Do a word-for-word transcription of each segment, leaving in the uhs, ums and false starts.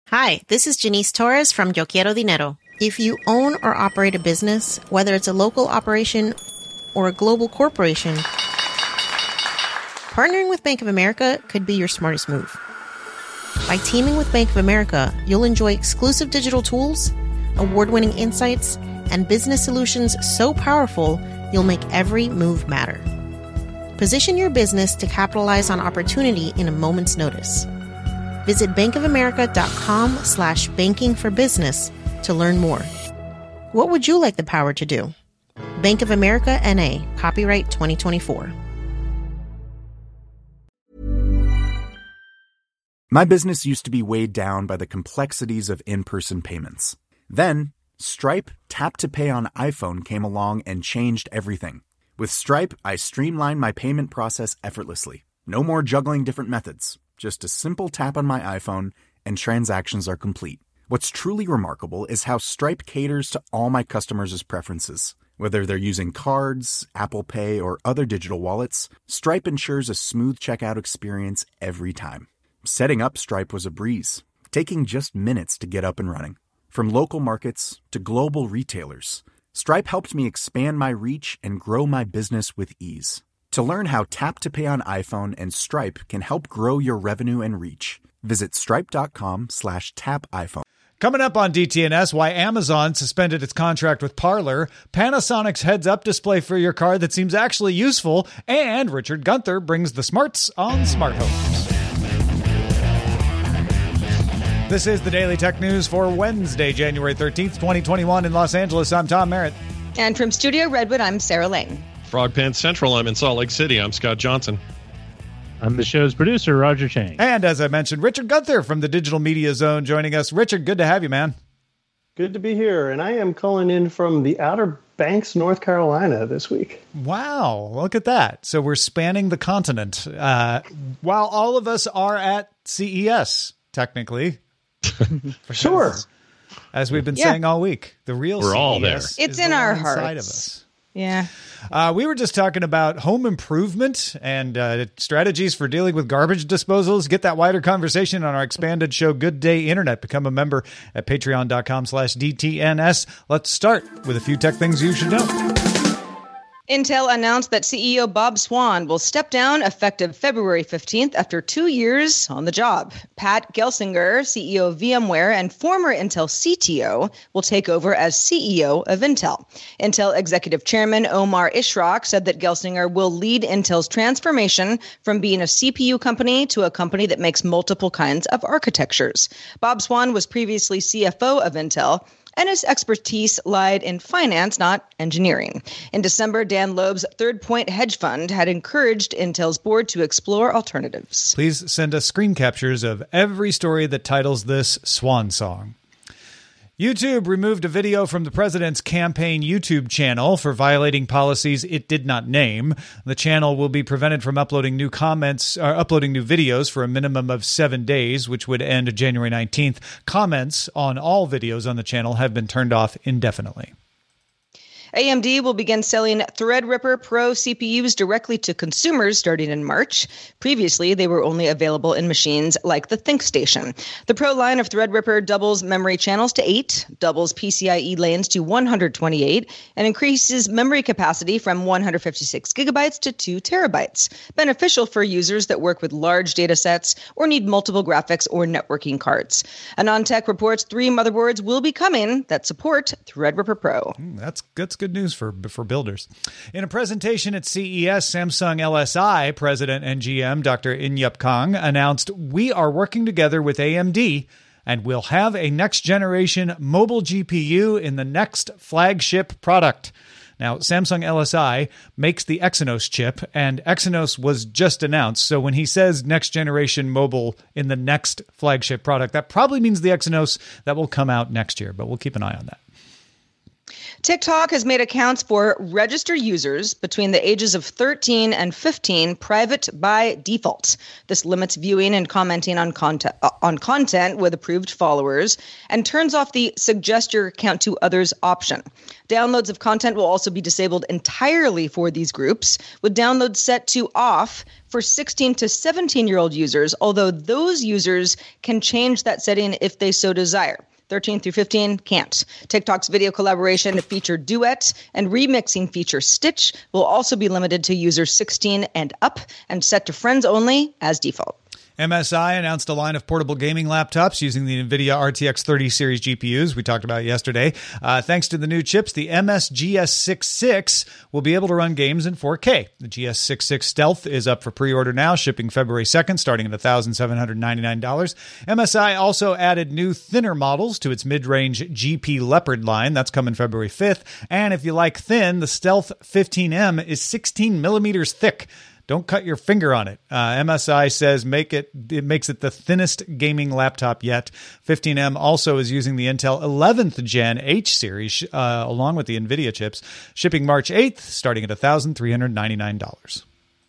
Hi, this is Janice Torres from Yo Quiero Dinero. If you own or operate a business, whether it's a local operation or a global corporation, partnering with Bank of America could be your smartest move. By teaming with Bank of America, you'll enjoy exclusive digital tools, award-winning insights, and business solutions so powerful, you'll make every move matter. Position your business to capitalize on opportunity in a moment's notice. Visit bankofamerica.com slash banking for business to learn more. What would you like the power to do? Bank of America N A, copyright twenty twenty-four. My business used to be weighed down by the complexities of in-person payments. Then, Stripe Tap to Pay on iPhone came along and changed everything. With Stripe, I streamlined my payment process effortlessly. No more juggling different methods. Just a simple tap on my iPhone and transactions are complete. What's truly remarkable is how Stripe caters to all my customers' preferences. Whether they're using cards, Apple Pay, or other digital wallets, Stripe ensures a smooth checkout experience every time. Setting up Stripe was a breeze, taking just minutes to get up and running. From local markets to global retailers, Stripe helped me expand my reach and grow my business with ease. To learn how Tap to Pay on iPhone and Stripe can help grow your revenue and reach, visit stripe.com slash tap iPhone. Coming up on D T N S, why Amazon suspended its contract with Parler, Panasonic's heads-up display for your car that seems actually useful, and Richard Gunther brings the smarts on smart homes. This is the Daily Tech News for Wednesday, January thirteenth, twenty twenty-one in Los Angeles. I'm Tom Merritt. And from Studio Redwood, I'm Sarah Lane. Frog Pants Central, I'm in Salt Lake City. I'm Scott Johnson. I'm the show's producer, Roger Chang. And as I mentioned, Richard Gunther from the Digital Media Zone joining us. Richard, good to have you, man. Good to be here. And I am calling in from the Outer Banks, North Carolina this week. Wow, look at that. So we're spanning the continent uh, while all of us are at C E S, technically. For sure. As we've been yeah. saying all week, the real We're C E S all there. It's in our hearts. Inside of us. Yeah. Uh, we were just talking about home improvement and uh, strategies for dealing with garbage disposals. Get that wider conversation on our expanded show, Good Day Internet. Become a member at patreon.com slash DTNS. Let's start with a few tech things you should know. Intel announced that C E O Bob Swan will step down effective February fifteenth after two years on the job. Pat Gelsinger, C E O of VMware and former Intel C T O, will take over as C E O of Intel. Intel Executive Chairman Omar Ishrak said that Gelsinger will lead Intel's transformation from being a C P U company to a company that makes multiple kinds of architectures. Bob Swan was previously C F O of Intel, and his expertise lied in finance, not engineering. In December, Dan Loeb's Third Point hedge fund had encouraged Intel's board to explore alternatives. Please send us screen captures of every story that titles this Swan Song. YouTube removed a video from the president's campaign YouTube channel for violating policies it did not name. The channel will be prevented from uploading new comments or uploading new videos for a minimum of seven days, which would end January nineteenth. Comments on all videos on the channel have been turned off indefinitely. A M D will begin selling Threadripper Pro C P Us directly to consumers starting in March. Previously, they were only available in machines like the ThinkStation. The Pro line of Threadripper doubles memory channels to eight, doubles P C I E lanes to one hundred twenty-eight, and increases memory capacity from one hundred fifty-six gigabytes to two terabytes. Beneficial for users that work with large data sets or need multiple graphics or networking cards. AnonTech reports three motherboards will be coming that support Threadripper Pro. Mm, that's that's good news for for builders. In a presentation at C E S, Samsung L S I president and G M Doctor Inyup Kang announced, "We are working together with A M D and we'll have a next generation mobile G P U in the next flagship product." Now, Samsung L S I makes the Exynos chip, and Exynos was just announced. So when he says next generation mobile in the next flagship product, that probably means the Exynos that will come out next year, but we'll keep an eye on that. TikTok has made accounts for registered users between the ages of thirteen and fifteen private by default. This limits viewing and commenting on content, uh, on content with approved followers and turns off the suggest your account to others option. Downloads of content will also be disabled entirely for these groups, with downloads set to off for sixteen to seventeen-year-old users, although those users can change that setting if they so desire. thirteen through fifteen can't. TikTok's video collaboration feature Duet and remixing feature Stitch will also be limited to users sixteen and up and set to friends only as default. M S I announced a line of portable gaming laptops using the NVIDIA R T X thirty series G P Us we talked about yesterday. Uh, thanks to the new chips, the M S G S sixty-six will be able to run games in four K. The G S sixty-six Stealth is up for pre-order now, shipping February second, starting at one thousand seven hundred ninety-nine dollars. M S I also added new thinner models to its mid-range G P Leopard line. That's coming February fifth. And if you like thin, the Stealth fifteen M is sixteen millimeters thick. Don't cut your finger on it. Uh, M S I says make it it makes it the thinnest gaming laptop yet. fifteen M also is using the Intel eleventh gen H series uh, along with the NVIDIA chips, shipping March eighth, starting at one thousand three hundred ninety-nine dollars.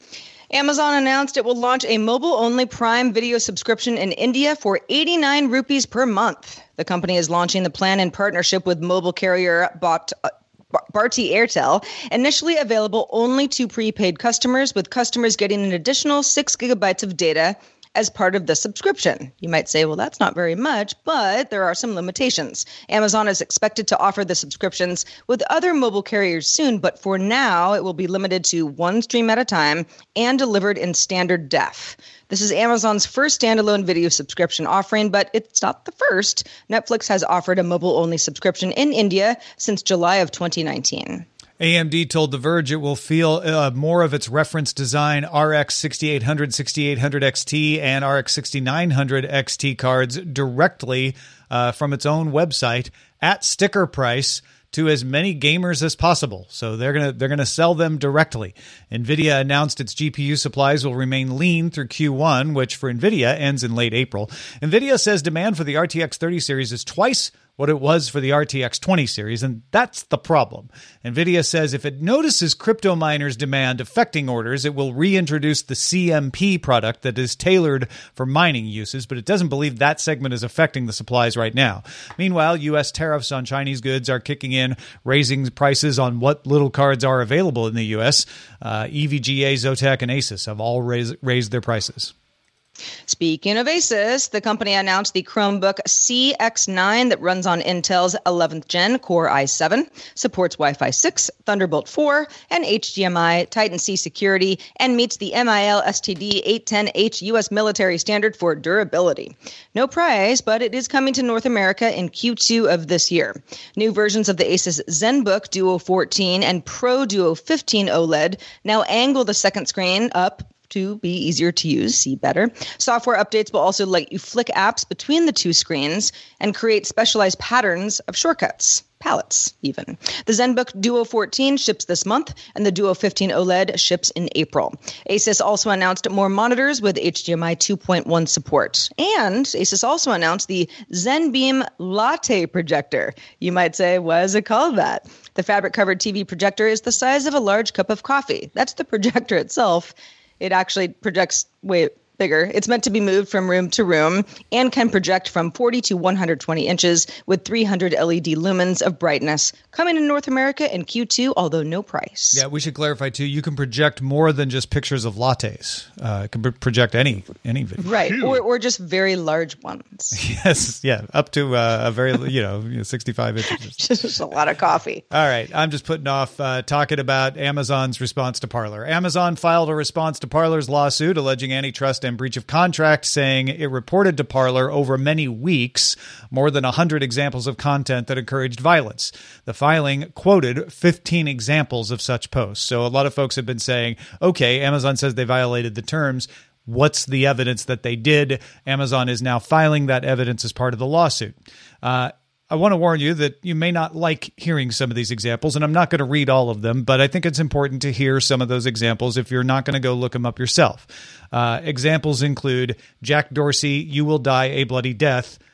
Amazon announced it will launch a mobile-only Prime Video subscription in India for eighty-nine rupees per month. The company is launching the plan in partnership with mobile carrier Bot. Uh, Bharti Airtel, initially available only to prepaid customers, with customers getting an additional six gigabytes of data as part of the subscription. You might say, well, that's not very much, but there are some limitations. Amazon is expected to offer the subscriptions with other mobile carriers soon, but for now, it will be limited to one stream at a time and delivered in standard def. This is Amazon's first standalone video subscription offering, but it's not the first. Netflix has offered a mobile-only subscription in India since July of twenty nineteen. A M D told The Verge it will feel uh, more of its reference design R X sixty-eight hundred, sixty-eight hundred X T, and R X sixty-nine hundred X T cards directly uh, from its own website at sticker price to as many gamers as possible. So they're gonna they're gonna sell them directly. NVIDIA announced its G P U supplies will remain lean through Q one, which for NVIDIA ends in late April. NVIDIA says demand for the R T X thirty series is twice what it was for the R T X twenty series, and that's the problem. NVIDIA says if it notices crypto miners' demand affecting orders, it will reintroduce the C M P product that is tailored for mining uses, but it doesn't believe that segment is affecting the supplies right now. Meanwhile, U S tariffs on Chinese goods are kicking in, raising prices on what little cards are available in the U S. Uh, E V G A, Zotac, and Asus have all raised, raised their prices. Speaking of Asus, the company announced the Chromebook C X nine that runs on Intel's eleventh gen Core i seven, supports Wi-Fi six, Thunderbolt four, and H D M I, Titan C security, and meets the M I L S T D eight ten H U S military standard for durability. No price, but it is coming to North America in Q two of this year. New versions of the Asus ZenBook Duo fourteen and Pro Duo fifteen OLED now angle the second screen up to be easier to use, see better. Software updates will also let you flick apps between the two screens and create specialized patterns of shortcuts, palettes even. The ZenBook Duo fourteen ships this month, and the Duo fifteen OLED ships in April. Asus also announced more monitors with H D M I two point one support. And Asus also announced the ZenBeam Latte projector. You might say, why is it called that? The fabric-covered T V projector is the size of a large cup of coffee. That's the projector itself. It actually projects way bigger. It's meant to be moved from room to room and can project from forty to one hundred twenty inches with three hundred L E D lumens of brightness. Coming in North America in Q two, although no price. Yeah, we should clarify too. You can project more than just pictures of lattes. Uh, it can pro- project any any video. Right, or or just very large ones. Yes, yeah, up to uh, a very you know sixty-five inches. Just a lot of coffee. All right, I'm just putting off uh, talking about Amazon's response to Parler. Amazon filed a response to Parler's lawsuit alleging antitrust and breach of contract, saying it reported to Parler over many weeks more than one hundred examples of content that encouraged violence. The filing quoted fifteen examples of such posts. So a lot of folks have been saying, okay, Amazon says they violated the terms. What's the evidence that they did? Amazon is now filing that evidence as part of the lawsuit. Uh, I want to warn you that you may not like hearing some of these examples, and I'm not going to read all of them, but I think it's important to hear some of those examples if you're not going to go look them up yourself. Uh, examples include Jack Dorsey, you will die a bloody death.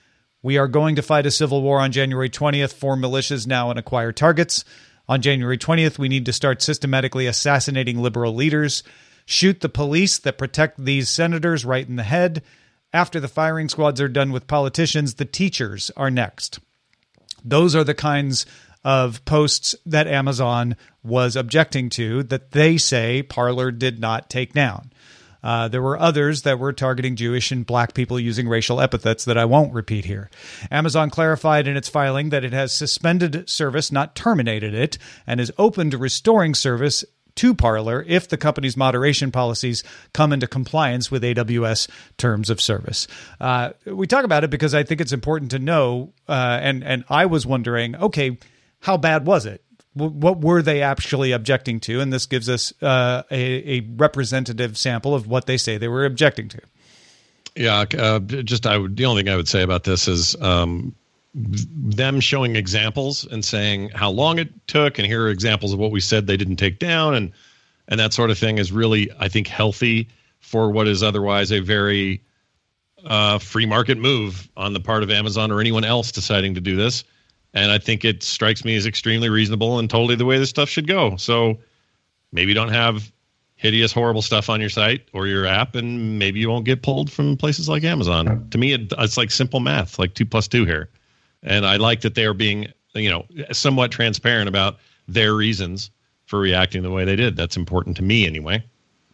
We are going to fight a civil war on January twentieth for militias now and acquire targets. On January twentieth, we need to start systematically assassinating liberal leaders, shoot the police that protect these senators right in the head. After the firing squads are done with politicians, the teachers are next. Those are the kinds of posts that Amazon was objecting to that they say Parler did not take down. Uh, there were others that were targeting Jewish and black people using racial epithets that I won't repeat here. Amazon clarified in its filing that it has suspended service, not terminated it, and is open to restoring service to Parler if the company's moderation policies come into compliance with A W S terms of service. Uh, we talk about it because I think it's important to know, uh, and, and I was wondering, okay, how bad was it? What were they actually objecting to? And this gives us uh, a, a representative sample of what they say they were objecting to. Yeah, uh, just I would, the only thing I would say about this is um, them showing examples and saying how long it took, and here are examples of what we said they didn't take down, and and that sort of thing is really, I think, healthy for what is otherwise a very uh, free market move on the part of Amazon or anyone else deciding to do this. And I think it strikes me as extremely reasonable and totally the way this stuff should go. So maybe you don't have hideous, horrible stuff on your site or your app, and maybe you won't get pulled from places like Amazon. To me, it, it's like simple math, like two plus two here. And I like that they are being, you know, somewhat transparent about their reasons for reacting the way they did. That's important to me anyway.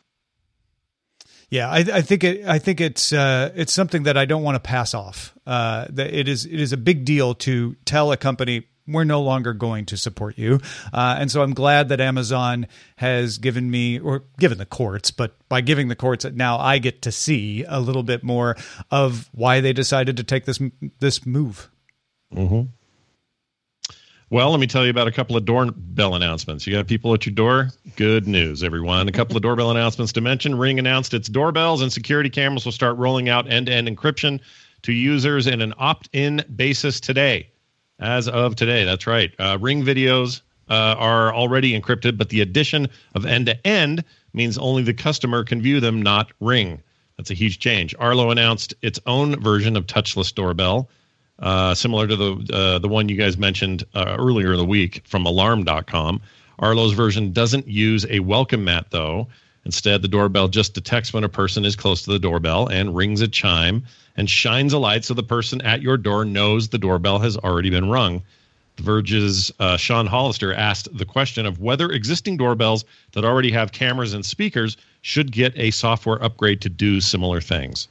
Yeah, I, I think it. I think it's uh, it's something that I don't want to pass off. Uh, that it is it is a big deal to tell a company we're no longer going to support you, uh, and so I'm glad that Amazon has given me or given the courts, but by giving the courts, now I get to see a little bit more of why they decided to take this this move. Mm-hmm. Well, let me tell you about a couple of doorbell announcements. You got people at your door? Good news, everyone. A couple of doorbell announcements to mention. Ring announced its doorbells and security cameras will start rolling out end-to-end encryption to users in an opt-in basis today. As of today, that's right. Uh, Ring videos uh, are already encrypted, but the addition of end-to-end means only the customer can view them, not Ring. That's a huge change. Arlo announced its own version of touchless doorbell. Uh, similar to the uh, the one you guys mentioned uh, earlier in the week from alarm dot com. Arlo's version doesn't use a welcome mat, though. Instead, the doorbell just detects when a person is close to the doorbell and rings a chime and shines a light so the person at your door knows the doorbell has already been rung. The Verge's uh, Sean Hollister asked the question of whether existing doorbells that already have cameras and speakers should get a software upgrade to do similar things.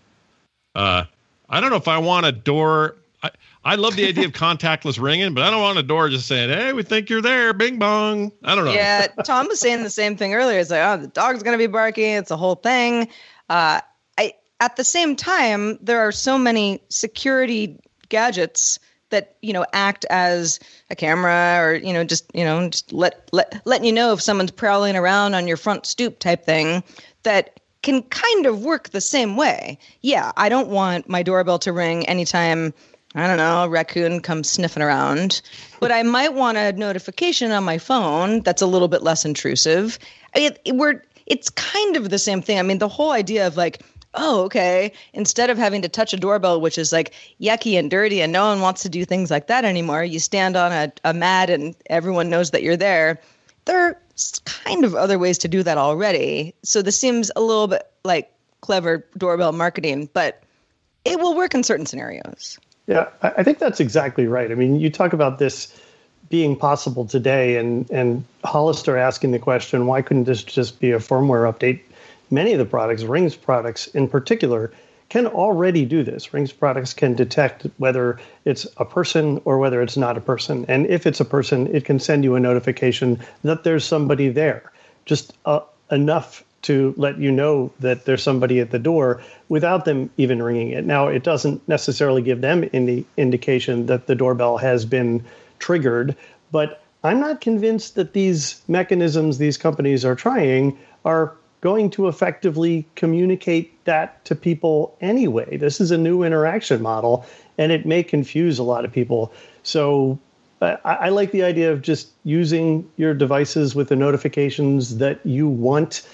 Uh, I don't know if I want a door... I, I love the idea of contactless ringing, but I don't want a door just saying, hey, we think you're there, bing bong. I don't know. Yeah, Tom was saying the same thing earlier. It's like, oh, the dog's going to be barking. It's a whole thing. Uh, I At the same time, there are so many security gadgets that, you know, act as a camera or, you know, just, you know, just let, let letting you know if someone's prowling around on your front stoop type thing that can kind of work the same way. Yeah, I don't want my doorbell to ring anytime I don't know, a raccoon comes sniffing around, but I might want a notification on my phone that's a little bit less intrusive. It, it, we're, it's kind of the same thing. I mean, the whole idea of like, oh, okay, instead of having to touch a doorbell, which is like yucky and dirty and no one wants to do things like that anymore, you stand on a, a mat and everyone knows that you're there. There are kind of other ways to do that already. So this seems a little bit like clever doorbell marketing, but it will work in certain scenarios. Yeah, I think that's exactly right. I mean, you talk about this being possible today, and, and Hollister asking the question, why couldn't this just be a firmware update? Many of the products, Ring's products in particular, can already do this. Ring's products can detect whether it's a person or whether it's not a person. And if it's a person, it can send you a notification that there's somebody there. Just uh, enough to let you know that there's somebody at the door without them even ringing it. Now, it doesn't necessarily give them any indication that the doorbell has been triggered, but I'm not convinced that these mechanisms these companies are trying are going to effectively communicate that to people anyway. This is a new interaction model, and it may confuse a lot of people. So uh, I, I like the idea of just using your devices with the notifications that you want.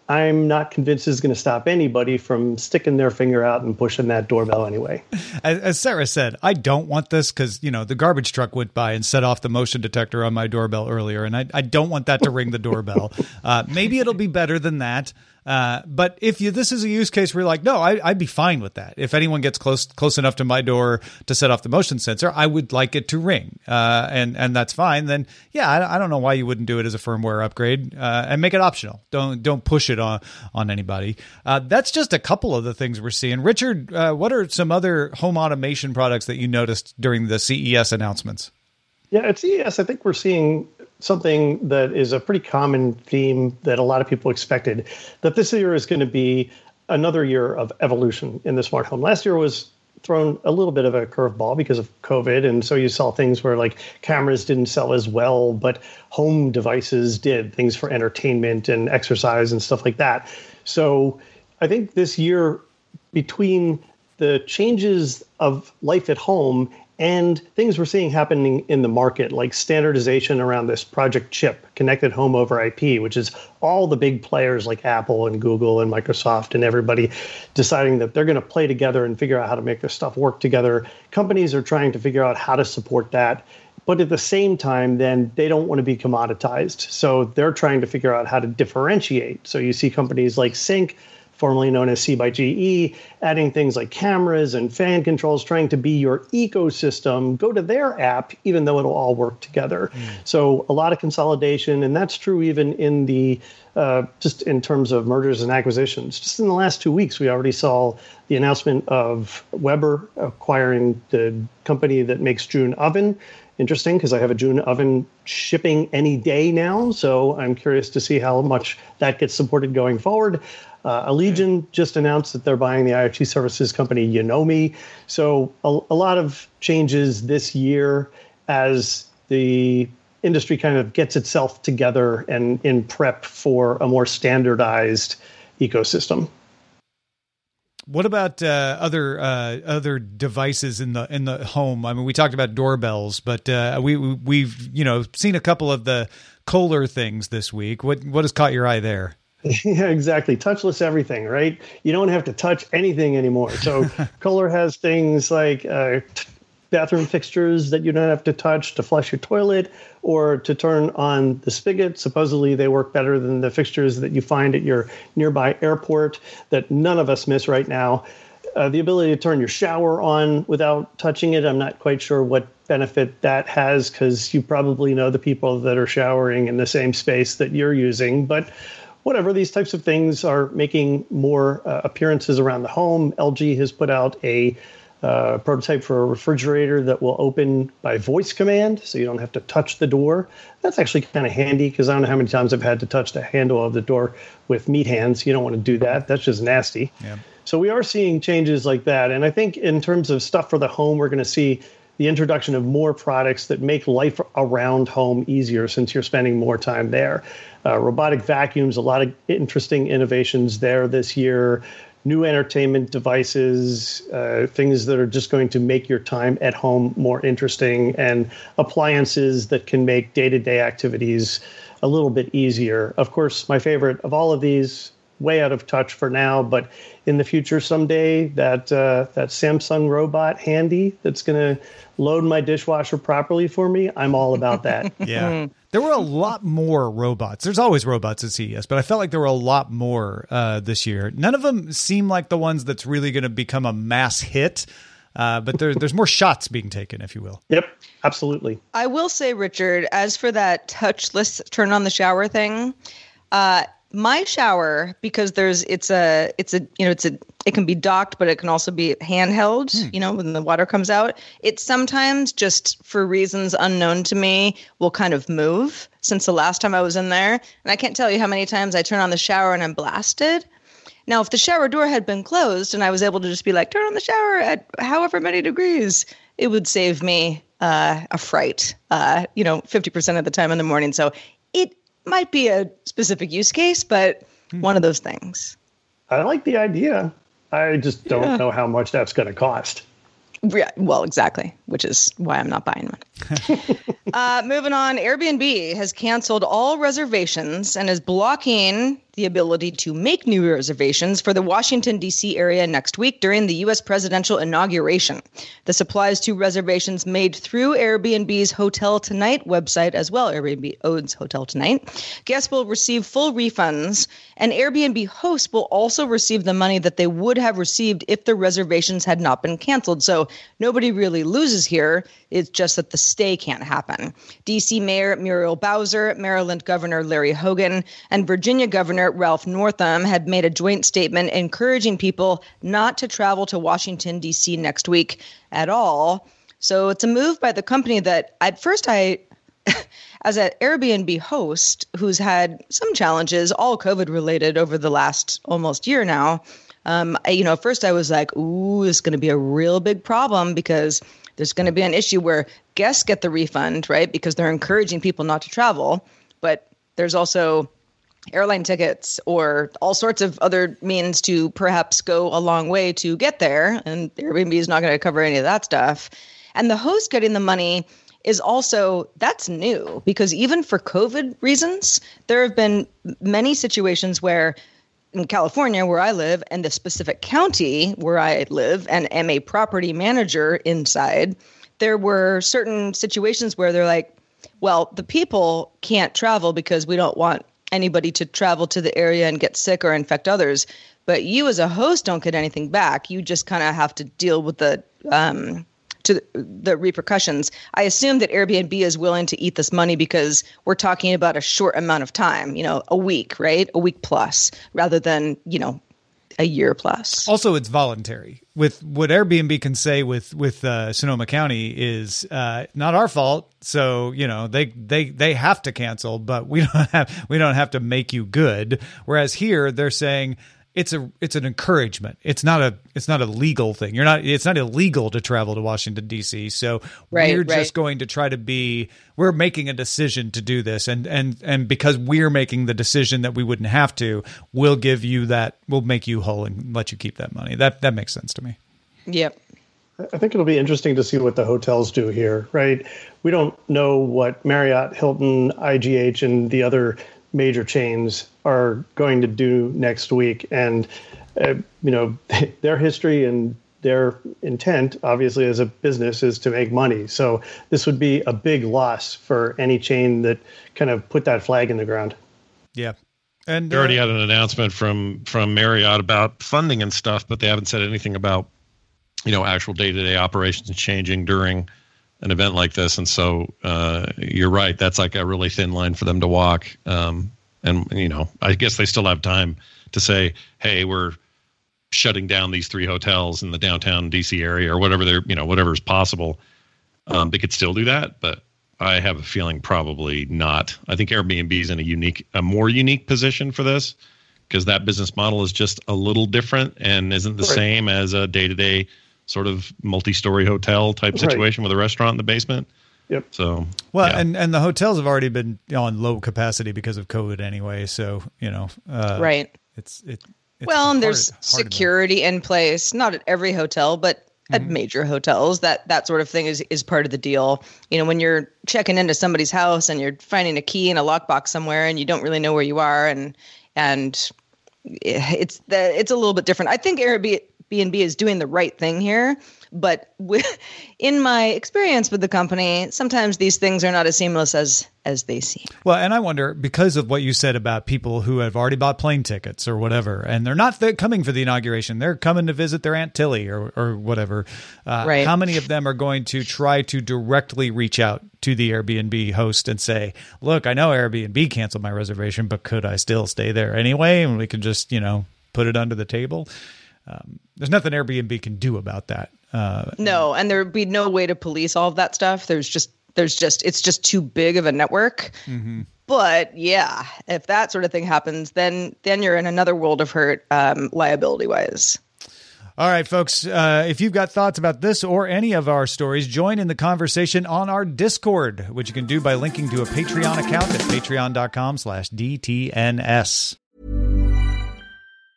I'm not convinced is going to stop anybody from sticking their finger out and pushing that doorbell anyway. As, as Sarah said, I don't want this because, you know, the garbage truck went by and set off the motion detector on my doorbell earlier, and I, I don't want that to ring the doorbell. Uh, maybe it'll be better than that. Uh, but if you, this is a use case where you're like, no, I, I'd be fine with that. If anyone gets close close enough to my door to set off the motion sensor, I would like it to ring, uh, and and that's fine. Then yeah, I, I don't know why you wouldn't do it as a firmware upgrade uh, and make it optional. Don't don't push it on on anybody. Uh, that's just a couple of the things we're seeing. Richard, uh, what are some other home automation products that you noticed during the C E S announcements? Yeah, at C E S, I think we're seeing something that is a pretty common theme that a lot of people expected, that this year is going to be another year of evolution in the smart home. Last year was thrown a little bit of a curveball because of COVID. And so you saw things where like cameras didn't sell as well, but home devices did, things for entertainment and exercise and stuff like that. So I think this year, between the changes of life at home and things we're seeing happening in the market, like standardization around this Project Chip, connected home over I P, which is all the big players like Apple and Google and Microsoft and everybody deciding that they're going to play together and figure out how to make this stuff work together. Companies are trying to figure out how to support that. But at the same time, then they don't want to be commoditized. So they're trying to figure out how to differentiate. So you see companies like Sync, formerly known as C by G E, adding things like cameras and fan controls, trying to be your ecosystem, go to their app, even though it'll all work together. Mm. So a lot of consolidation, and that's true even in the, uh, just in terms of mergers and acquisitions. Just in the last two weeks, we already saw the announcement of Weber acquiring the company that makes June Oven. Interesting, because I have a June Oven shipping any day now, so I'm curious to see how much that gets supported going forward. Uh, Allegion just announced that they're buying the IoT services company Yonomi. So a, a lot of changes this year as the industry kind of gets itself together and in prep for a more standardized ecosystem. What about uh, other uh, other devices in the in the home? I mean, we talked about doorbells, but uh, we we've you know seen a couple of the Kohler things this week. What what has caught your eye there? Yeah, exactly. Touchless everything, right? You don't have to touch anything anymore. So Kohler has things like uh, t- bathroom fixtures that you don't have to touch to flush your toilet or to turn on the spigot. Supposedly they work better than the fixtures that you find at your nearby airport that none of us miss right now. Uh, the ability to turn your shower on without touching it, I'm not quite sure what benefit that has, because you probably know the people that are showering in the same space that you're using. But whatever, these types of things are making more uh, appearances around the home. L G has put out a uh, prototype for a refrigerator that will open by voice command, so you don't have to touch the door. That's actually kind of handy, because I don't know how many times I've had to touch the handle of the door with meat hands. You don't want to do that. That's just nasty. Yeah. So we are seeing changes like that. And I think in terms of stuff for the home, we're going to see the introduction of more products that make life around home easier, since you're spending more time there. Uh, robotic vacuums, a lot of interesting innovations there this year. New entertainment devices, uh, things that are just going to make your time at home more interesting, and appliances that can make day-to-day activities a little bit easier. Of course, my favorite of all of these, way out of touch for now, but in the future someday, that uh, that Samsung robot handy that's going to load my dishwasher properly for me, I'm all about that. Yeah. There were a lot more robots. There's always robots at C E S, but I felt like there were a lot more uh, this year. None of them seem like the ones that's really going to become a mass hit, uh, but there, there's more shots being taken, if you will. Yep, absolutely. I will say, Richard, as for that touchless turn on the shower thing, uh, my shower, because there's it's a it's a you know it's a it can be docked, but it can also be handheld. Hmm. You know, when the water comes out, it sometimes, just for reasons unknown to me, will kind of move. Since the last time I was in there, and I can't tell you how many times I turn on the shower and I'm blasted. Now, if the shower door had been closed and I was able to just be like, turn on the shower at however many degrees, it would save me uh, a fright. Uh, you know, fifty percent of the time in the morning. So it might be a specific use case, but hmm. one of those things. I like the idea. I just don't yeah. know how much that's going to cost. Yeah, well, exactly, which is why I'm not buying one. uh, moving on, Airbnb has canceled all reservations and is blocking the ability to make new reservations for the Washington, D C area next week during the U S presidential inauguration. This applies to reservations made through Airbnb's Hotel Tonight website as well. Airbnb owns Hotel Tonight. Guests will receive full refunds, and Airbnb hosts will also receive the money that they would have received if the reservations had not been canceled. So nobody really loses here. It's just that the stay can't happen. D C Mayor Muriel Bowser, Maryland Governor Larry Hogan, and Virginia Governor Ralph Northam had made a joint statement encouraging people not to travel to Washington, D C next week at all. So it's a move by the company that at first I, as an Airbnb host who's had some challenges, all COVID related over the last almost year now, um, I, you know, at first I was like, ooh, it's going to be a real big problem because there's going to be an issue where guests get the refund, right? Because they're encouraging people not to travel. But there's also airline tickets or all sorts of other means to perhaps go a long way to get there. And Airbnb is not going to cover any of that stuff. And the host getting the money is also, that's new because even for COVID reasons, there have been many situations where in California, where I live, and the specific county where I live and am a property manager inside, there were certain situations where they're like, well, the people can't travel because we don't want anybody to travel to the area and get sick or infect others. But you as a host don't get anything back. You just kind of have to deal with the um, to the repercussions. I assume that Airbnb is willing to eat this money because we're talking about a short amount of time, you know, a week, right? A week plus rather than, you know, a year plus. Also, it's voluntary. With what Airbnb can say with with uh, Sonoma County is uh, not our fault. So you know they they they have to cancel, but we don't have we don't have to make you good. Whereas here they're saying it's a it's an encouragement. It's not a it's not a legal thing. You're not it's not illegal to travel to Washington, D C. So right, we're right. just going to try to be we're making a decision to do this, and and and because we're making the decision that we wouldn't have to, we'll give you that. We'll make you whole and let you keep that money. That that makes sense to me. Yep. I think it'll be interesting to see what the hotels do here, right? We don't know what Marriott, Hilton, I G H, and the other major chains are going to do next week. And, uh, you know, their history and their intent, obviously, as a business is to make money. So this would be a big loss for any chain that kind of put that flag in the ground. Yeah. And they uh, already had an announcement from, from Marriott about funding and stuff, but they haven't said anything about, you know, actual day-to-day operations changing during an event like this. And so uh, you're right. That's like a really thin line for them to walk. Um, and, you know, I guess they still have time to say, hey, we're shutting down these three hotels in the downtown D C area or whatever they're, you know, whatever is possible. Um, they could still do that, but I have a feeling probably not. I think Airbnb is in a unique, a more unique position for this because that business model is just a little different and isn't the right. same as a day-to-day sort of multi-story hotel type situation right. with a restaurant in the basement. Yep. So, well, yeah. and, and the hotels have already been on low capacity because of COVID anyway. So, you know, uh, right. It's, it, it's well, hard, and there's hard security in place, not at every hotel, but at mm-hmm. major hotels, that, that sort of thing is, is part of the deal. You know, when you're checking into somebody's house and you're finding a key in a lockbox somewhere and you don't really know where you are. And, and it's the, it's a little bit different. I think Airbnb B and B is doing the right thing here. But with, in my experience with the company, sometimes these things are not as seamless as as they seem. Well, and I wonder, because of what you said about people who have already bought plane tickets or whatever, and they're not th- coming for the inauguration, they're coming to visit their Aunt Tilly or, or whatever. Uh, right. How many of them are going to try to directly reach out to the Airbnb host and say, look, I know Airbnb canceled my reservation, but could I still stay there anyway? And we can just, you know, put it under the table. Um, there's nothing Airbnb can do about that. Uh, no, and there would be no way to police all of that stuff. There's just, there's just, it's just too big of a network. Mm-hmm. But yeah, if that sort of thing happens, then then you're in another world of hurt, um, liability wise. All right, folks, uh, if you've got thoughts about this or any of our stories, join in the conversation on our Discord, which you can do by linking to a Patreon account at patreon.com slash DTNS.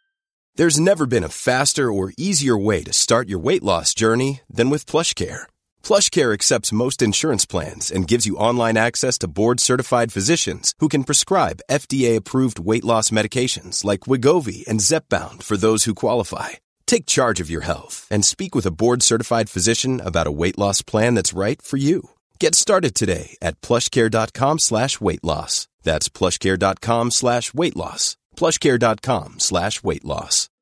There's never been a faster or easier way to start your weight loss journey than with PlushCare. PlushCare accepts most insurance plans and gives you online access to board-certified physicians who can prescribe F D A-approved weight loss medications like Wegovy and Zepbound for those who qualify. Take charge of your health and speak with a board-certified physician about a weight loss plan that's right for you. Get started today at plushcare.com slash weight loss. That's plushcare.com slash weight loss. plushcare.com slash weight loss.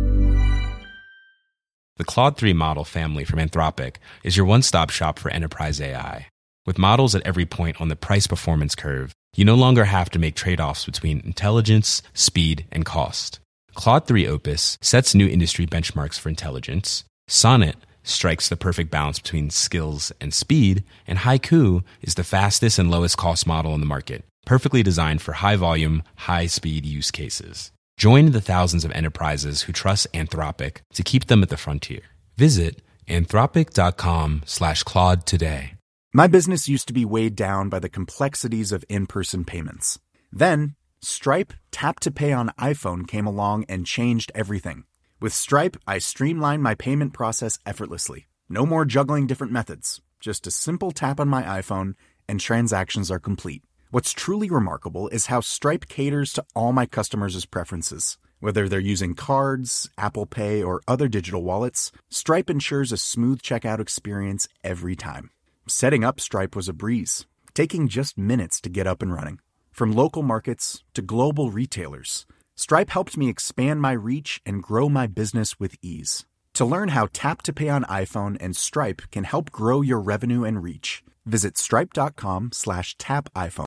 The Claude three model family from Anthropic is your one-stop shop for enterprise A I. With models at every point on the price-performance curve, you no longer have to make trade-offs between intelligence, speed, and cost. Claude three Opus sets new industry benchmarks for intelligence. Sonnet strikes the perfect balance between skills and speed. And Haiku is the fastest and lowest cost model in the market, perfectly designed for high-volume, high-speed use cases. Join the thousands of enterprises who trust Anthropic to keep them at the frontier. Visit anthropic.com slash Claude today. My business used to be weighed down by the complexities of in-person payments. Then, Stripe Tap to Pay on iPhone came along and changed everything. With Stripe, I streamlined my payment process effortlessly. No more juggling different methods. Just a simple tap on my iPhone and transactions are complete. What's truly remarkable is how Stripe caters to all my customers' preferences. Whether they're using cards, Apple Pay, or other digital wallets, Stripe ensures a smooth checkout experience every time. Setting up Stripe was a breeze, taking just minutes to get up and running. From local markets to global retailers, Stripe helped me expand my reach and grow my business with ease. To learn how Tap to Pay on iPhone and Stripe can help grow your revenue and reach, visit stripe.com slash tap iPhone.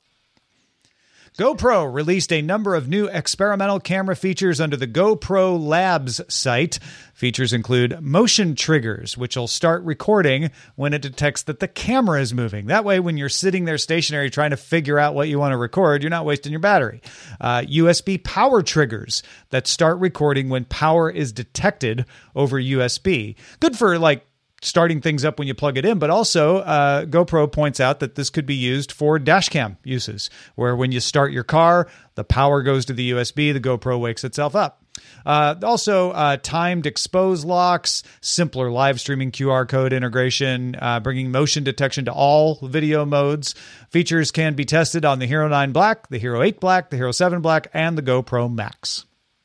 GoPro released a number of new experimental camera features under the GoPro Labs site. Features include motion triggers, which will start recording when it detects that the camera is moving. That way, when you're sitting there stationary trying to figure out what you want to record, you're not wasting your battery. Uh, U S B power triggers that start recording when power is detected over U S B. Good for, like, starting things up when you plug it in, but also uh, GoPro points out that this could be used for dash cam uses, where when you start your car, the power goes to the U S B, the GoPro wakes itself up. Uh, also, uh, timed expose locks, simpler live streaming Q R code integration, uh, bringing motion detection to all video modes. Features can be tested on the Hero nine Black, the Hero eight Black, the Hero seven Black, and the GoPro Max.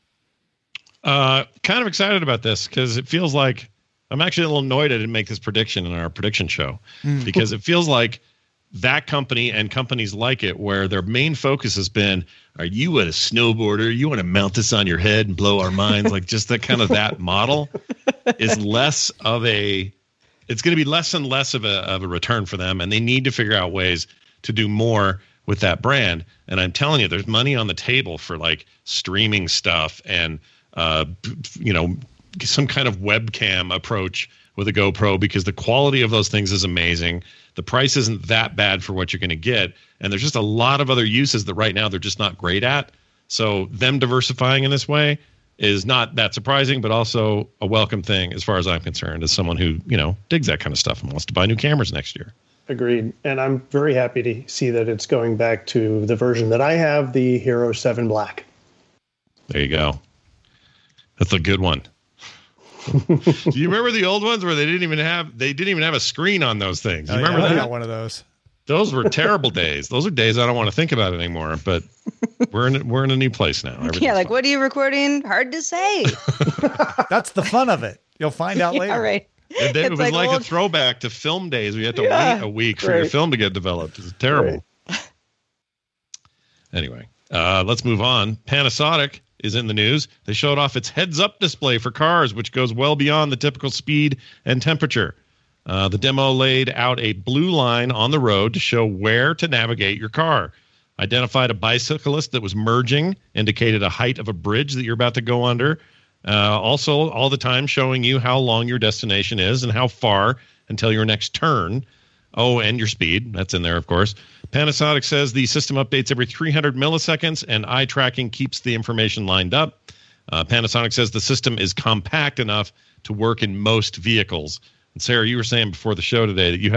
Uh, kind of excited about this because it feels like I'm actually a little annoyed I didn't make this prediction in our prediction show mm. because it feels like that company and companies like it where their main focus has been, are you a snowboarder? You want to mount this on your head and blow our minds? Like just that kind of that model is less of a, it's going to be less and less of a, of a return for them. And they need to figure out ways to do more with that brand. And I'm telling you, there's money on the table for like streaming stuff and, uh, you know, some kind of webcam approach with a GoPro because the quality of those things is amazing. The price isn't that bad for what you're going to get. And there's just a lot of other uses that right now they're just not great at. So them diversifying in this way is not that surprising, but also a welcome thing as far as I'm concerned, as someone who, you know, digs that kind of stuff and wants to buy new cameras next year. Agreed. And I'm very happy to see that it's going back to the version that I have, the Hero seven Black. There you go. That's a good one. Do you remember the old ones where they didn't even have they didn't even have a screen on those things? You oh, remember yeah, that? I got one of those. Those were terrible days. Those are days I don't want to think about anymore. But we're in we're in a new place now. Yeah, like fine. What are you recording? Hard to say. That's the fun of it. You'll find out yeah, later. Right. It, it was like, like old... a throwback to film days. We had to yeah, wait a week for right. your film to get developed. It's terrible. Right. Anyway, uh, let's move on. Panasonic is in the news. They showed off its heads-up display for cars, which goes well beyond the typical speed and temperature. Uh, the demo laid out a blue line on the road to show where to navigate your car. Identified a bicyclist that was merging, indicated a height of a bridge that you're about to go under. Uh, also, all the time showing you how long your destination is and how far until your next turn. Oh, and your speed. That's in there, of course. Panasonic says the system updates every three hundred milliseconds, and eye tracking keeps the information lined up. Uh, Panasonic says the system is compact enough to work in most vehicles. And Sarah, you were saying before the show today that you have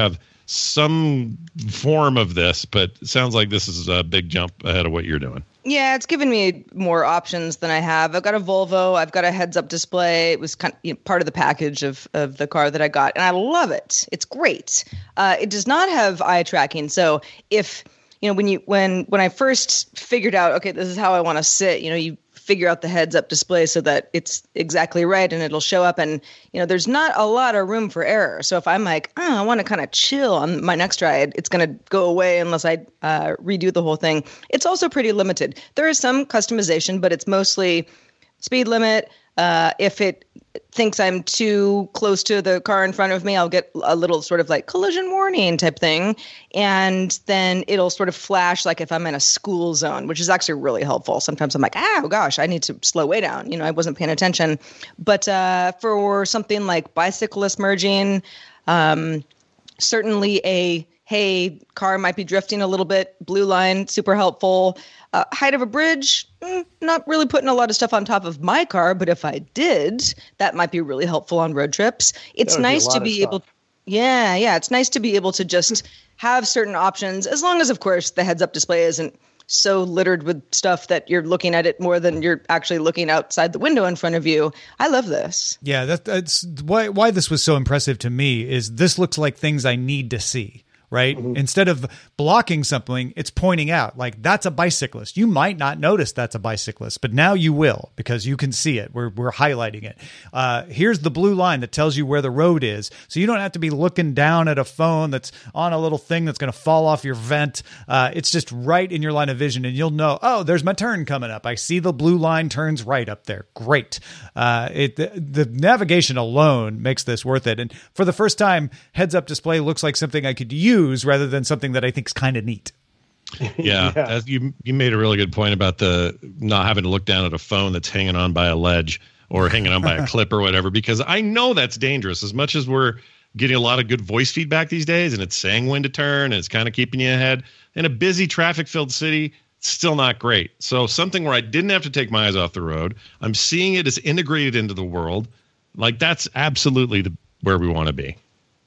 some form of this, but it sounds like this is a big jump ahead of what you're doing. Yeah, it's given me more options than I have. I've got a Volvo. I've got a heads-up display. It was kind of, you know, part of the package of, of the car that I got, and I love it. It's great. Uh, it does not have eye tracking, so if you know when you when when I first figured out, okay, this is how I want to sit. You know, you figure out the heads-up display so that it's exactly right, and it'll show up. And you know, there's not a lot of room for error. So if I'm like, oh, I want to kind of chill on my next ride, it's going to go away unless I uh, redo the whole thing. It's also pretty limited. There is some customization, but it's mostly speed limit. Uh, if it thinks I'm too close to the car in front of me, I'll get a little sort of like collision warning type thing. And then it'll sort of flash like if I'm in a school zone, which is actually really helpful. Sometimes I'm like, oh gosh, I need to slow way down. You know, I wasn't paying attention. But uh, for something like bicyclist merging, um, certainly a, hey, car might be drifting a little bit, blue line, super helpful. Uh, height of a bridge, mm, not really putting a lot of stuff on top of my car, but if I did, that might be really helpful on road trips. It's nice to be able, yeah, yeah, it's nice to be able to just have certain options, as long as, of course, the heads-up display isn't so littered with stuff that you're looking at it more than you're actually looking outside the window in front of you. I love this. Yeah, that, that's why why this was so impressive to me. Is this looks like things I need to see. Right? Mm-hmm. Instead of blocking something, it's pointing out like that's a bicyclist. You might not notice that's a bicyclist, but now you will because you can see it. We're we're highlighting it. Uh, here's the blue line that tells you where the road is, so you don't have to be looking down at a phone that's on a little thing that's going to fall off your vent. Uh, it's just right in your line of vision, and you'll know. Oh, there's my turn coming up. I see the blue line turns right up there. Great. Uh, it the, the navigation alone makes this worth it. And for the first time, heads-up display looks like something I could use rather than something that I think is kind of neat. Yeah, yeah. you you made a really good point about the not having to look down at a phone that's hanging on by a ledge or hanging on by a clip or whatever, because I know that's dangerous. As much as we're getting a lot of good voice feedback these days and it's saying when to turn and it's kind of keeping you ahead, in a busy traffic-filled city, it's still not great. So something where I didn't have to take my eyes off the road, I'm seeing it as integrated into the world, like that's absolutely the, where we want to be.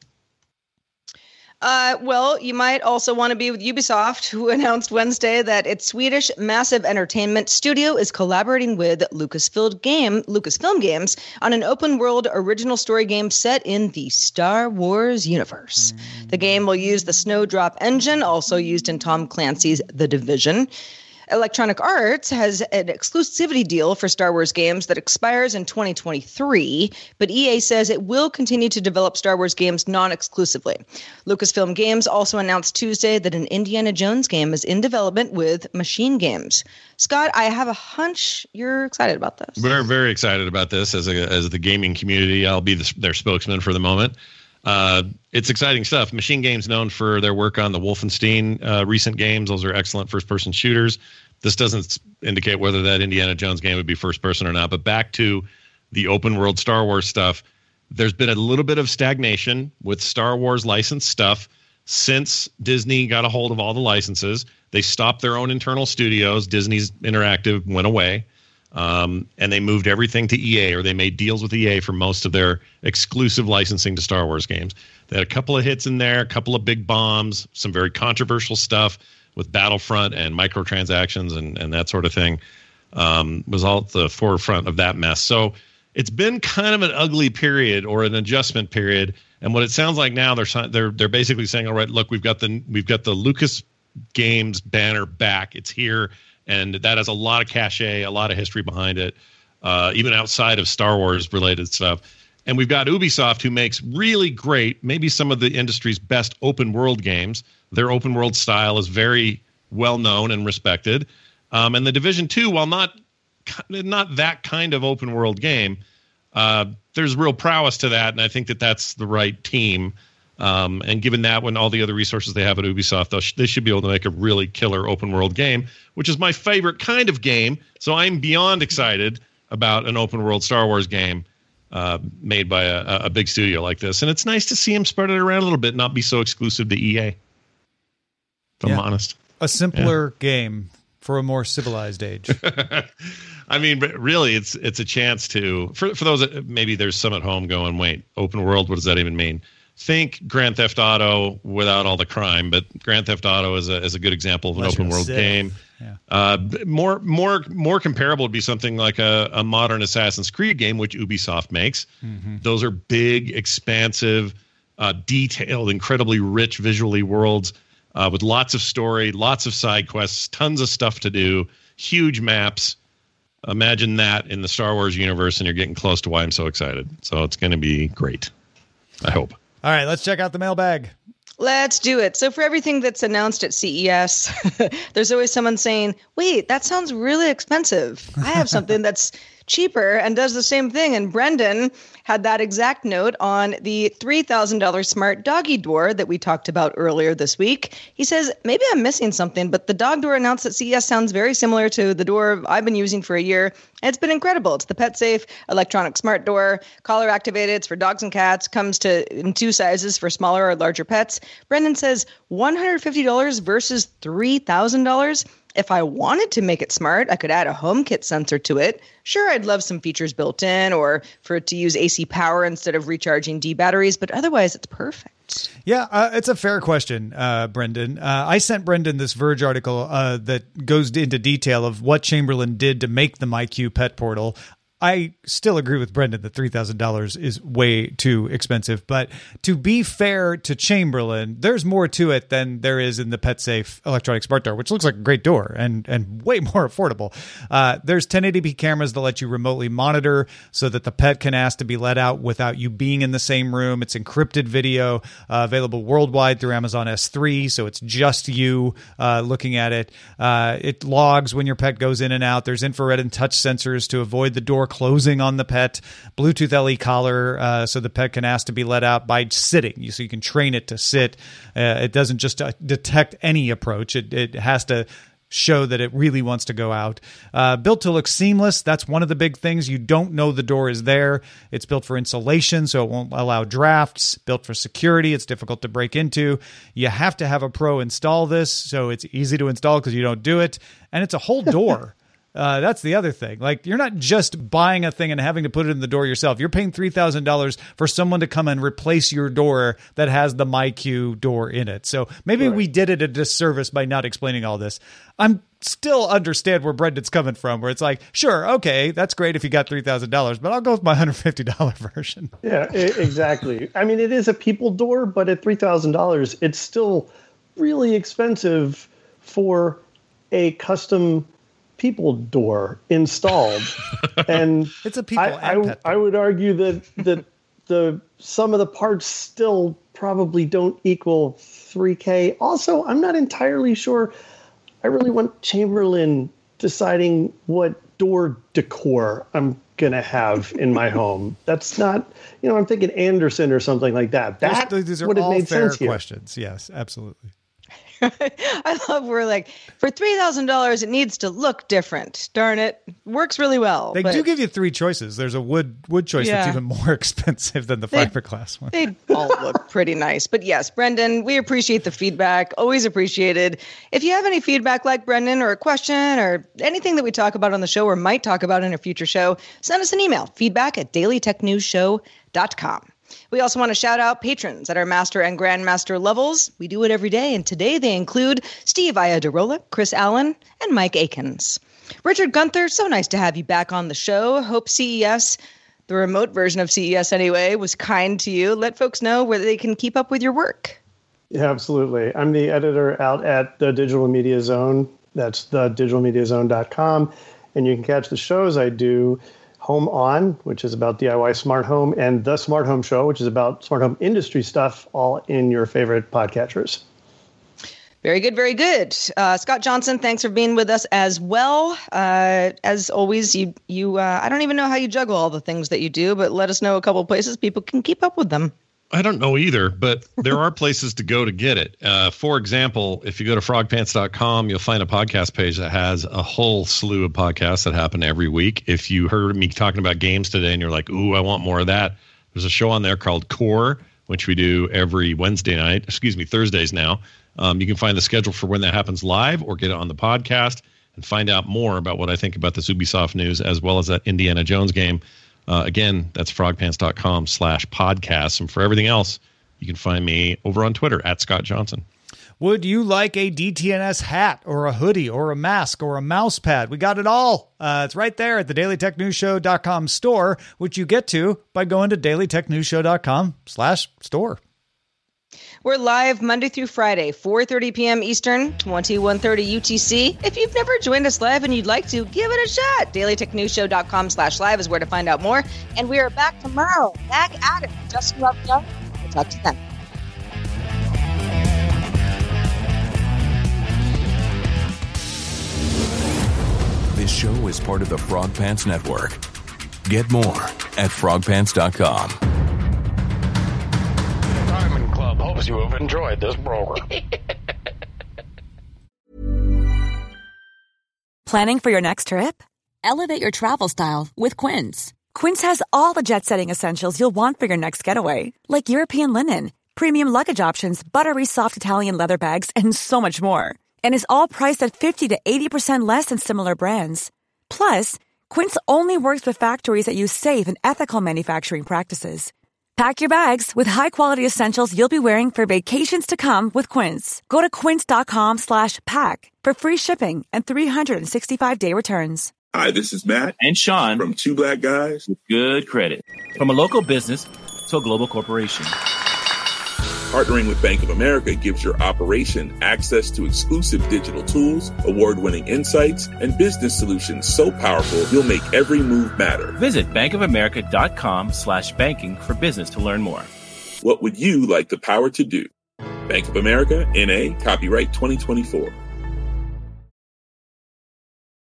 Uh, well, you might also want to be with Ubisoft, who announced Wednesday that its Swedish massive entertainment studio is collaborating with Lucasfilm game, Lucasfilm Games on an open-world original story game set in the Star Wars universe. The game will use the Snowdrop engine, also used in Tom Clancy's The Division. Electronic Arts has an exclusivity deal for Star Wars games that expires in twenty twenty-three, but E A says it will continue to develop Star Wars games non-exclusively. Lucasfilm Games also announced Tuesday that an Indiana Jones game is in development with Machine Games. Scott, I have a hunch you're excited about this. We're very excited about this as a, as the gaming community. I'll be the, their spokesman for the moment. Uh, it's exciting stuff. Machine Games known for their work on the Wolfenstein uh, recent games. Those are excellent first-person shooters. This doesn't indicate whether that Indiana Jones game would be first-person or not. But back to the open-world Star Wars stuff, there's been a little bit of stagnation with Star Wars licensed stuff since Disney got a hold of all the licenses. They stopped their own internal studios. Disney's Interactive went away. Um, and they moved everything to E A, or they made deals with E A for most of their exclusive licensing to Star Wars games. They had a couple of hits in there, a couple of big bombs, some very controversial stuff with Battlefront and microtransactions and, and that sort of thing. Um, was all at the forefront of that mess. So it's been kind of an ugly period or an adjustment period. And what it sounds like now, they're they're they're basically saying, all right, look, we've got the we've got the Lucas Games banner back. It's here. And that has a lot of cachet, a lot of history behind it, uh, even outside of Star Wars related stuff. And we've got Ubisoft, who makes really great, maybe some of the industry's best open world games. Their open world style is very well known and respected. Um, and the Division two, while not not that kind of open world game, uh, there's real prowess to that. And I think that that's the right team. Um, and given that, when all the other resources they have at Ubisoft, sh- they should be able to make a really killer open world game, which is my favorite kind of game. So I'm beyond excited about an open world Star Wars game uh, made by a, a big studio like this. And it's nice to see them spread it around a little bit, not be so exclusive to E A. If I'm yeah. honest. A simpler yeah. game for a more civilized age. I mean, really, it's it's a chance to, for, for those that maybe there's some at home going, wait, open world, what does that even mean? think Grand Theft Auto without all the crime, but Grand Theft Auto is a is a good example of an open world game. Yeah. Uh, more more more comparable would be something like a, a modern Assassin's Creed game, which Ubisoft makes. Mm-hmm. Those are big, expansive, uh, detailed, incredibly rich visually worlds uh, with lots of story, lots of side quests, tons of stuff to do, huge maps. Imagine that in the Star Wars universe, and you're getting close to why I'm so excited. So it's going to be great. I hope. All right, let's check out the mailbag. Let's do it. So for everything that's announced at C E S, there's always someone saying, wait, that sounds really expensive. I have something that's cheaper and does the same thing. And Brendan had that exact note on the three thousand dollars smart doggy door that we talked about earlier this week. He says, maybe I'm missing something, but the dog door announced at C E S sounds very similar to the door I've been using for a year. And it's been incredible. It's the PetSafe electronic smart door, collar activated. It's for dogs and cats, comes to in two sizes for smaller or larger pets. Brendan says one hundred fifty dollars versus three thousand dollars. If I wanted to make it smart, I could add a HomeKit sensor to it. Sure, I'd love some features built in or for it to use A C power instead of recharging D batteries, but otherwise it's perfect. Yeah, uh, it's a fair question, uh, Brendan. Uh, I sent Brendan this Verge article uh, that goes into detail of what Chamberlain did to make the MyQ pet portal. I still agree with Brendan that three thousand dollars is way too expensive. But to be fair to Chamberlain, there's more to it than there is in the PetSafe electronic smart door, which looks like a great door and, and way more affordable. Uh, there's ten eighty p cameras that let you remotely monitor so that the pet can ask to be let out without you being in the same room. It's encrypted video, uh, available worldwide through Amazon S three, so it's just you uh, looking at it. Uh, it logs when your pet goes in and out. There's infrared and touch sensors to avoid the door closing on the pet, Bluetooth L E collar, uh, so the pet can ask to be let out by sitting, so you can train it to sit. Uh, it doesn't just uh, detect any approach. It, it has to show that it really wants to go out. Uh, built to look seamless. That's one of the big things. You don't know the door is there. It's built for insulation, so it won't allow drafts. Built for security. It's difficult to break into. You have to have a pro install this, so it's easy to install because you don't do it. And it's a whole door. Uh, that's the other thing. Like, you're not just buying a thing and having to put it in the door yourself. You're paying three thousand dollars for someone to come and replace your door that has the MyQ door in it. So maybe right. we did it a disservice by not explaining all this. I'm still understand where Brendan's coming from, where it's like, sure, okay, that's great if you got three thousand dollars, but I'll go with my one hundred fifty dollars version. Yeah, exactly. I mean, it is a people door, but at three thousand dollars, it's still really expensive for a custom people door installed. And it's a people I, and I, pet I would argue that that the some of the parts still probably don't equal three K. Also, I'm not entirely sure I really want Chamberlain deciding what door decor I'm going to have in my home. That's not, you know, I'm thinking Anderson or something like that. That these, these are would have all made fair sense here. questions. Yes, absolutely. I love we're like, for three thousand dollars, it needs to look different. Darn it. Works really well. They but do give you three choices. There's a wood wood choice Yeah. that's even more expensive than the They- fiberglass one. They all look pretty nice. But yes, Brendan, we appreciate the feedback. Always appreciated. If you have any feedback like Brendan or a question or anything that we talk about on the show or might talk about in a future show, send us an email, feedback at daily tech news show dot com. We also want to shout out patrons at our master and grandmaster levels. We do it every day, and today they include Steve Iadarola, Chris Allen, and Mike Akins. Richard Gunther, so nice to have you back on the show. Hope C E S, the remote version of C E S anyway, was kind to you. Let folks know where they can keep up with your work. Yeah, absolutely. I'm the editor out at the Digital Media Zone. That's the digital media zone dot com. And you can catch the shows I do. Home On, which is about D I Y smart home, and The Smart Home Show, which is about smart home industry stuff, all in your favorite podcatchers. Very good, very good. Uh, Scott Johnson, thanks for being with us as well. Uh, as always, you, you. Uh, I don't even know how you juggle all the things that you do, but let us know a couple of places people can keep up with them. I don't know either, but there are places to go to get it. Uh, for example, if you go to frog pants dot com, you'll find a podcast page that has a whole slew of podcasts that happen every week. If you heard me talking about games today and you're like, ooh, I want more of that, there's a show on there called Core, which we do every Wednesday night, excuse me, Thursdays now. Um, you can find the schedule for when that happens live or get it on the podcast and find out more about what I think about this Ubisoft news as well as that Indiana Jones game. Uh, again, that's frog pants dot com slash podcasts. And for everything else, You can find me over on Twitter at Scott Johnson. Would you like a D T N S hat or a hoodie or a mask or a mouse pad? We got it all. Uh, it's right there at the daily tech news show dot com store, which you get to by going to daily tech news show dot com slash store. We're live Monday through Friday, four thirty p.m. Eastern, twenty-one thirty U T C. If you've never joined us live and you'd like to, give it a shot. daily tech news show dot com slash live is where to find out more. And we are back tomorrow. Back at it. Justin Love Young. We'll talk to you then. This show is part of the Frog Pants Network. Get more at frog pants dot com. Diamond Club hopes you have enjoyed this program. Planning for your next trip? Elevate your travel style with Quince. Quince has all the jet-setting essentials you'll want for your next getaway, like European linen, premium luggage options, buttery soft Italian leather bags, and so much more. And is all priced at fifty to eighty percent less than similar brands. Plus, Quince only works with factories that use safe and ethical manufacturing practices. Pack your bags with high-quality essentials you'll be wearing for vacations to come with Quince. Go to quince dot com slash pack for free shipping and three sixty-five day returns. Hi, this is Matt and Sean from Two Black Guys with Good Credit. From a local business to a global corporation. Partnering with Bank of America gives your operation access to exclusive digital tools, award-winning insights, and business solutions so powerful you'll make every move matter. Visit bankofamerica.com slash banking for business to learn more. What would you like the power to do? Bank of America, N A, copyright twenty twenty-four.